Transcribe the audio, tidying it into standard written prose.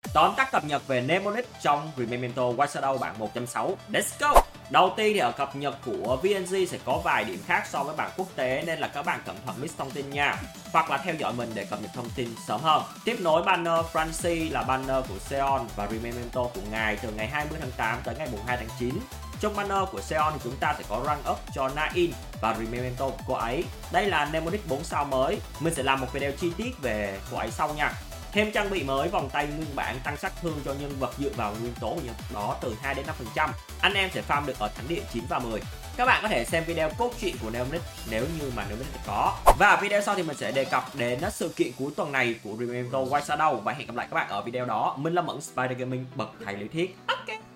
Tóm tắt cập nhật về Mnemonic trong Rememento White Shadow bản 1.6. Let's go! Đầu tiên thì ở cập nhật của VNG sẽ có vài điểm khác so với bản quốc tế nên là các bạn cẩn thận miss thông tin nha. Hoặc là theo dõi mình để cập nhật thông tin sớm hơn. Tiếp nối banner Francie là banner của Seon và Rememento của ngài từ ngày 20 tháng 8 tới ngày 2 tháng 9. Trong banner của Seon thì chúng ta sẽ có rank up cho Nain và Rememento của cô ấy. Đây là Mnemonic 4 sao mới. Mình sẽ làm một video chi tiết về cô ấy sau nha. Thêm trang bị mới, vòng tay nguyên bản tăng sát thương cho nhân vật dựa vào nguyên tố của nhân vật đó từ 2 đến 5%. Anh em sẽ farm được ở thánh địa 9 và 10. Các bạn có thể xem video cốt truyện của Mnemonic nếu như mà Mnemonic có. Và video sau thì mình sẽ đề cập đến sự kiện cuối tuần này của Rememento White Shadow và hẹn gặp lại các bạn ở video đó. Mình là Mẫn Spider Gaming bậc thầy lý thuyết. Ok.